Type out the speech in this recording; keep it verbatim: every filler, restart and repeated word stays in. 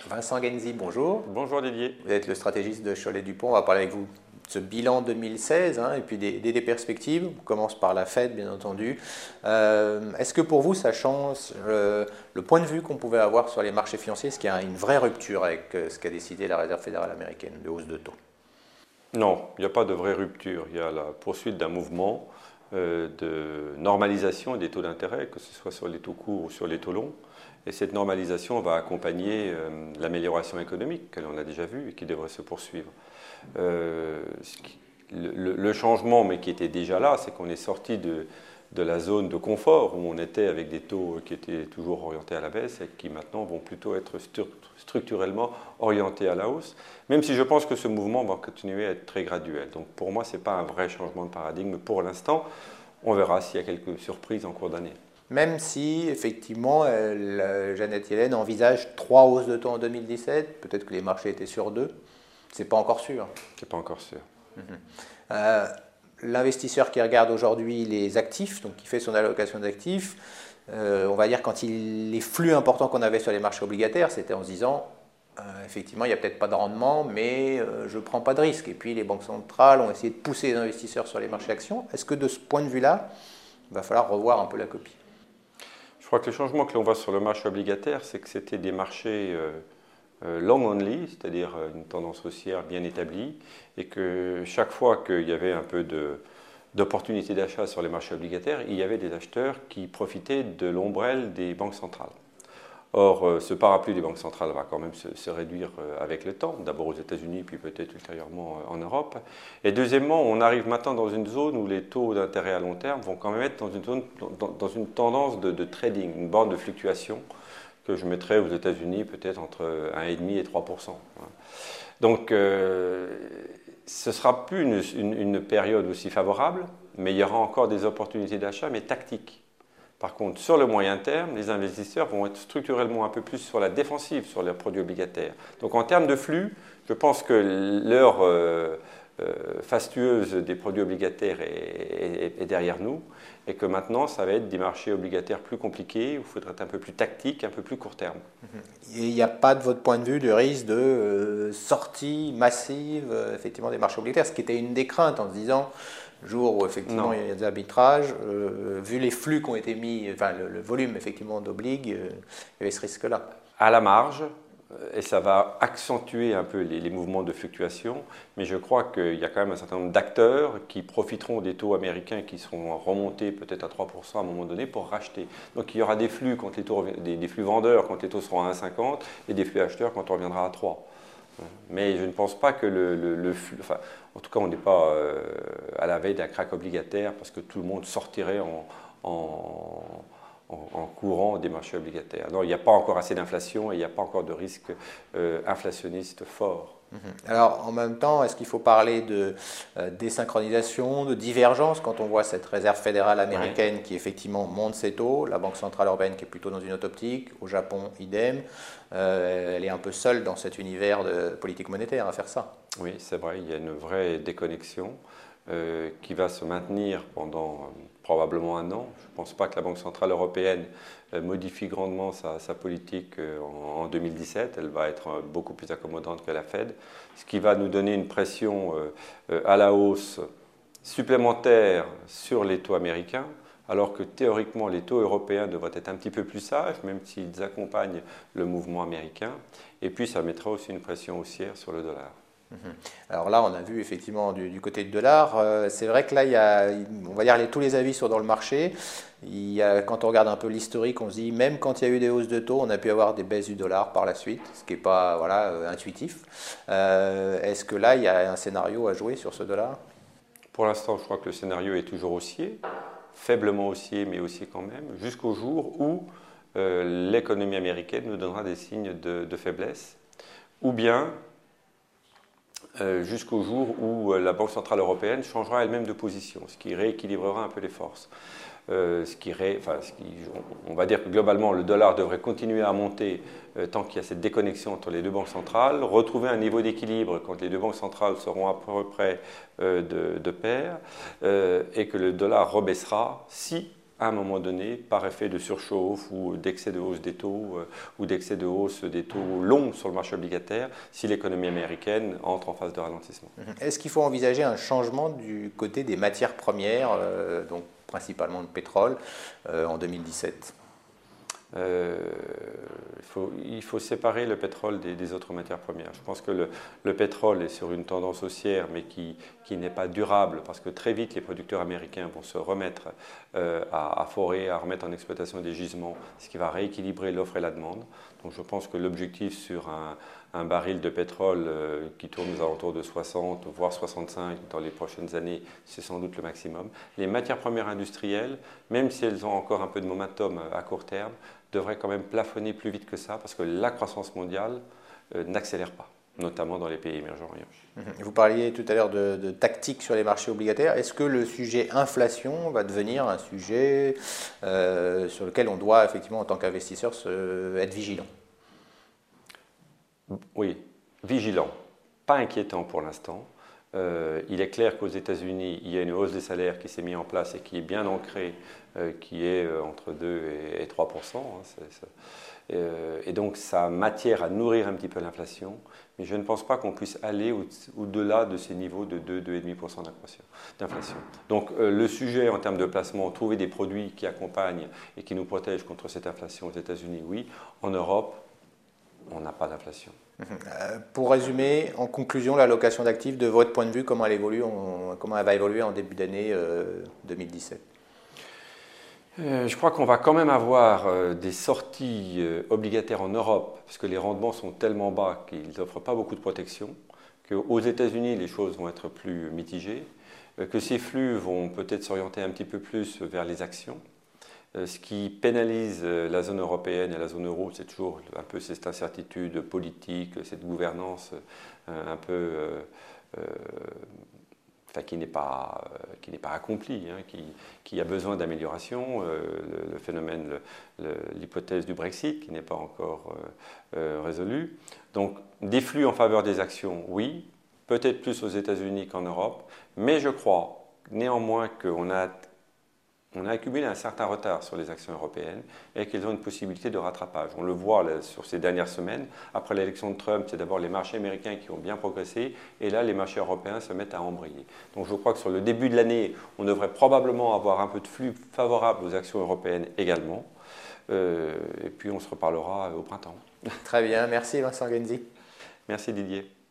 Vincent Genzi, bonjour. Bonjour Didier. Vous êtes le stratégiste de Cholet-Dupont. On va parler avec vous de ce bilan deux mille seize hein, et puis des, des, des perspectives. On commence par la Fed, bien entendu. Euh, Est-ce que pour vous, ça change euh, le point de vue qu'on pouvait avoir sur les marchés financiers? Est-ce qu'il y a une vraie rupture avec euh, ce qu'a décidé la Réserve fédérale américaine de hausse de taux? Non, il n'y a pas de vraie rupture. Il y a la poursuite d'un mouvement euh, de normalisation des taux d'intérêt, que ce soit sur les taux courts ou sur les taux longs. Et cette normalisation va accompagner euh, l'amélioration économique que l'on a déjà vue et qui devrait se poursuivre. Euh, ce qui, le, le changement, mais qui était déjà là, c'est qu'on est sorti de, de la zone de confort où on était avec des taux qui étaient toujours orientés à la baisse et qui maintenant vont plutôt être structurellement orientés à la hausse, même si je pense que ce mouvement va continuer à être très graduel. Donc pour moi, ce n'est pas un vrai changement de paradigme pour l'instant. On verra s'il y a quelques surprises en cours d'année. Même si, effectivement, elle, Janet Yellen envisage trois hausses de taux en deux mille dix-sept, peut-être que les marchés étaient sur deux, c'est pas encore sûr. C'est pas encore sûr. Mmh. Euh, L'investisseur qui regarde aujourd'hui les actifs, donc qui fait son allocation d'actifs, euh, on va dire quand il, les flux importants qu'on avait sur les marchés obligataires, c'était en se disant, euh, effectivement, il n'y a peut-être pas de rendement, mais euh, je ne prends pas de risque. Et puis les banques centrales ont essayé de pousser les investisseurs sur les marchés actions. Est-ce que de ce point de vue-là, il va falloir revoir un peu la copie? Je crois que le changement que l'on voit sur le marché obligataire, c'est que c'était des marchés euh, euh, long only, c'est-à-dire une tendance haussière bien établie, et que chaque fois qu'il y avait un peu de, d'opportunités d'achat sur les marchés obligataires, il y avait des acheteurs qui profitaient de l'ombrelle des banques centrales. Or, euh, ce parapluie des banques centrales va quand même se, se réduire euh, avec le temps, d'abord aux États-Unis, puis peut-être ultérieurement euh, en Europe. Et deuxièmement, on arrive maintenant dans une zone où les taux d'intérêt à long terme vont quand même être dans une, zone, dans, dans une tendance de, de trading, une bande de fluctuation que je mettrais aux États-Unis peut-être entre un virgule cinq et trois pour cent. Donc, euh, ce ne sera plus une, une, une période aussi favorable, mais il y aura encore des opportunités d'achat, mais tactiques. Par contre, sur le moyen terme, les investisseurs vont être structurellement un peu plus sur la défensive sur leurs produits obligataires. Donc en termes de flux, je pense que l'heure euh, euh, fastueuse des produits obligataires est, est, est derrière nous et que maintenant, ça va être des marchés obligataires plus compliqués où il faudrait être un peu plus tactique, un peu plus court terme. Et il n'y a pas, de votre point de vue, de risque de euh, sortie massive euh, effectivement, des marchés obligataires, ce qui était une des craintes en se disant... jour où effectivement non. il y a des arbitrages, euh, vu les flux qui ont été mis, enfin le, le volume effectivement d'oblig, euh, il y avait ce risque-là. À la marge, et ça va accentuer un peu les, les mouvements de fluctuation, mais je crois qu'il y a quand même un certain nombre d'acteurs qui profiteront des taux américains qui seront remontés peut-être à trois pour cent à un moment donné pour racheter. Donc il y aura des flux, quand les taux, des, des flux vendeurs quand les taux seront à un virgule cinquante et des flux acheteurs quand on reviendra à trois. Mais je ne pense pas que le, le, le flux, enfin, en tout cas, on n'est pas euh, à la veille d'un crack obligataire parce que tout le monde sortirait en, en, en, en courant des marchés obligataires. Non, il n'y a pas encore assez d'inflation et il n'y a pas encore de risque euh, inflationniste fort. Alors, en même temps, est-ce qu'il faut parler de euh, désynchronisation, de divergence quand on voit cette réserve fédérale américaine ouais. qui effectivement monte ses taux, la Banque centrale européenne qui est plutôt dans une autre optique, au Japon, idem, euh, elle est un peu seule dans cet univers de politique monétaire à faire ça. Oui, c'est vrai, il y a une vraie déconnexion euh, qui va se maintenir pendant euh, probablement un an. Je ne pense pas que la Banque centrale européenne euh, modifie grandement sa, sa politique euh, en, en deux mille dix-sept. Elle va être euh, beaucoup plus accommodante que la Fed, ce qui va nous donner une pression euh, euh, à la hausse supplémentaire sur les taux américains, alors que théoriquement les taux européens devraient être un petit peu plus sages, même s'ils accompagnent le mouvement américain. Et puis ça mettra aussi une pression haussière sur le dollar. Alors là, on a vu effectivement du, du côté du dollar, euh, c'est vrai que là, il y a, on va dire les, tous les avis sont dans le marché. Il y a, quand on regarde un peu l'historique, on se dit même quand il y a eu des hausses de taux, on a pu avoir des baisses du dollar par la suite, ce qui n'est pas voilà, euh, intuitif. Euh, est-ce que là, il y a un scénario à jouer sur ce dollar? Pour l'instant, je crois que le scénario est toujours haussier, faiblement haussier, mais haussier quand même, jusqu'au jour où euh, l'économie américaine nous donnera des signes de, de faiblesse, ou bien Euh, jusqu'au jour où euh, la Banque centrale européenne changera elle-même de position, ce qui rééquilibrera un peu les forces. Euh, ce qui ré, enfin, ce qui, on, on va dire que globalement, le dollar devrait continuer à monter euh, tant qu'il y a cette déconnexion entre les deux banques centrales, retrouver un niveau d'équilibre quand les deux banques centrales seront à peu près euh, de, de pair, euh, et que le dollar rebaissera si à un moment donné, par effet de surchauffe ou d'excès de hausse des taux euh, ou d'excès de hausse des taux longs sur le marché obligataire, si l'économie américaine entre en phase de ralentissement. Est-ce qu'il faut envisager un changement du côté des matières premières, euh, donc principalement le pétrole, euh, en deux mille dix-sept? Euh, il, faut, il faut séparer le pétrole des, des autres matières premières. Je pense que le, le pétrole est sur une tendance haussière, mais qui, qui n'est pas durable, parce que très vite, les producteurs américains vont se remettre euh, à, à forer, à remettre en exploitation des gisements, ce qui va rééquilibrer l'offre et la demande. Donc je pense que l'objectif sur un, un baril de pétrole euh, qui tourne aux alentours de soixante, voire soixante-cinq dans les prochaines années, c'est sans doute le maximum. Les matières premières industrielles, même si elles ont encore un peu de momentum à court terme, devraient quand même plafonner plus vite que ça, parce que la croissance mondiale euh, n'accélère pas, notamment dans les pays émergents. Vous parliez tout à l'heure de, de tactique sur les marchés obligataires. Est-ce que le sujet inflation va devenir un sujet euh, sur lequel on doit effectivement, en tant qu'investisseur, se, être vigilant? Oui, vigilant. Pas inquiétant pour l'instant. Euh, il est clair qu'aux États-Unis, il y a une hausse des salaires qui s'est mise en place et qui est bien ancrée, euh, qui est euh, entre deux et trois pour cent. Hein, c'est, c'est, euh, et donc, ça a matière à nourrir un petit peu l'inflation. Mais je ne pense pas qu'on puisse aller au- au-delà de ces niveaux de deux à deux virgule cinq pour cent d'inflation. Donc, euh, le sujet en termes de placement, trouver des produits qui accompagnent et qui nous protègent contre cette inflation aux États-Unis, oui. En Europe, on n'a pas d'inflation. Euh, Pour résumer, en conclusion, l'allocation d'actifs, de votre point de vue, comment elle évolue, en- comment elle va évoluer en début d'année euh, deux mille dix-sept? Euh, je crois qu'on va quand même avoir euh, des sorties euh, obligataires en Europe, parce que les rendements sont tellement bas qu'ils n'offrent pas beaucoup de protection, qu'aux États-Unis, les choses vont être plus mitigées, euh, que ces flux vont peut-être s'orienter un petit peu plus vers les actions. Euh, ce qui pénalise euh, la zone européenne et la zone euro, c'est toujours un peu cette incertitude politique, cette gouvernance euh, un peu... euh, euh, Enfin, qui n'est pas, euh, qui n'est pas accompli, hein, qui, qui a besoin d'amélioration, euh, le, le phénomène, le- le- l'hypothèse du Brexit qui n'est pas encore euh, euh, résolue. Donc, des flux en faveur des actions, oui, peut-être plus aux États-Unis qu'en Europe, mais je crois néanmoins qu'on a, on a accumulé un certain retard sur les actions européennes et qu'ils ont une possibilité de rattrapage. On le voit là, sur ces dernières semaines. Après l'élection de Trump, c'est d'abord les marchés américains qui ont bien progressé et là, les marchés européens se mettent à embrayer. Donc je crois que sur le début de l'année, on devrait probablement avoir un peu de flux favorable aux actions européennes également. Euh, et puis on se reparlera au printemps. Très bien, merci Vincent Genzi. Merci Didier.